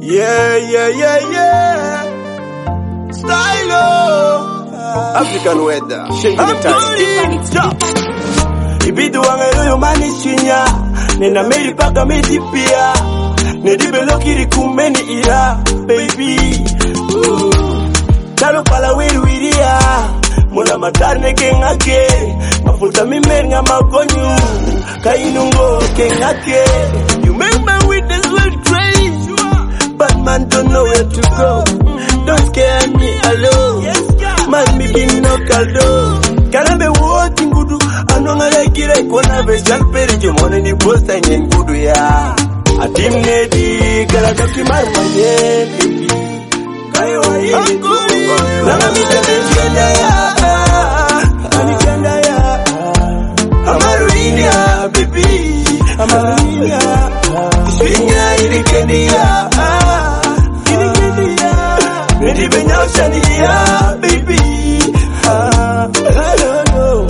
Yeah. Stylo. African weather. Changing the time. Ibidu wangeroyo manishinya. Nena meri paka meti pia. Nedibelo kiri kumeni ira. Baby. Talo pala wiria. Mula matarne kengake. Mafuta mimenga magonyu. Kainungo kengake. You make my witness well trained. But man don't know where to go. Don't scare me alone. Man begin no caldo. Kanabe woti ngudu. Anonga rekire kona vejal peri. Jomone ni posta nyen ngudu ya. Atim nedi. Kala doki marmanye. Kayo wa hii kuri. Nanga mitende kenda ya. Anikenda ya. Amaruini ya baby. Amaruini ya. Shinya irikendi ya. Medi benyaushani ya baby. Hello.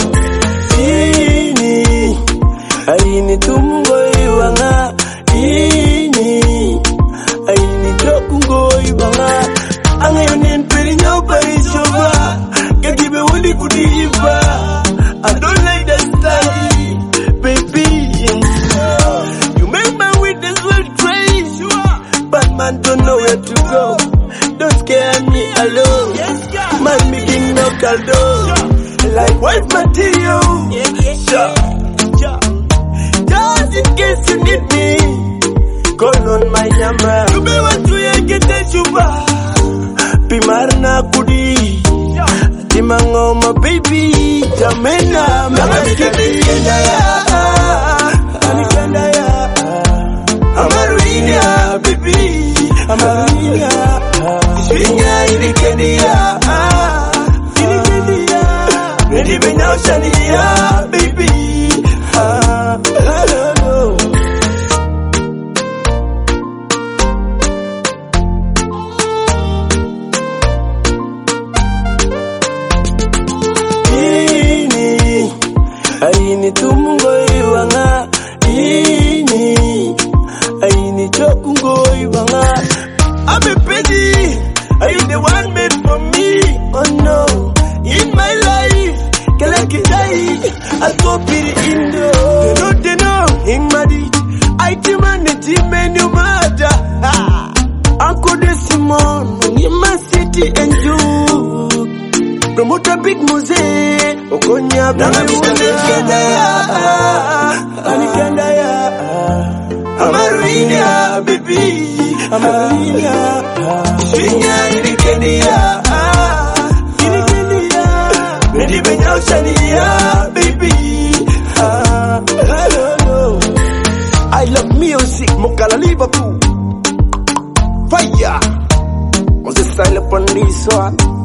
Ini aini tumungo iwanga. Ini aini tokungo iwanga. Angayonen peri nyopari shoba. Kagibe wuli kudiva. I don't like that style, baby. You make my witness well trained. But man don't know where to go. Don't scare me alone. Man making no caldo. Like white material. Sure. Just in case you need me, call on my number. You may want to get a chupa. Pimarna kudi. Timango my baby. Jamena. Mama nikenda ya. Anikenda ya. Amaruini ya baby. Amaruini ya. Shinya irikendi ya. Irikendi ya. Medi benyaushani ya baby. Hello. Ini aini tumungo iwanga. Ini aini tokungo iwanga. I'm a penny. Are you the one made for me? Oh no. In my life, Kalakidai, I go be in the they know, in Madi. I demand the team and you matter. Uncle Desimon, in my city and you. Promote a big museum. Okonya, Anikandaya. Amaruini ya baby. Amaruini ya. Shinya irikendi ya. Irikendi ya. Medi benyaushani ya baby. Hello. I love music. Mokala Liverpool. Fire. On the style upon this one.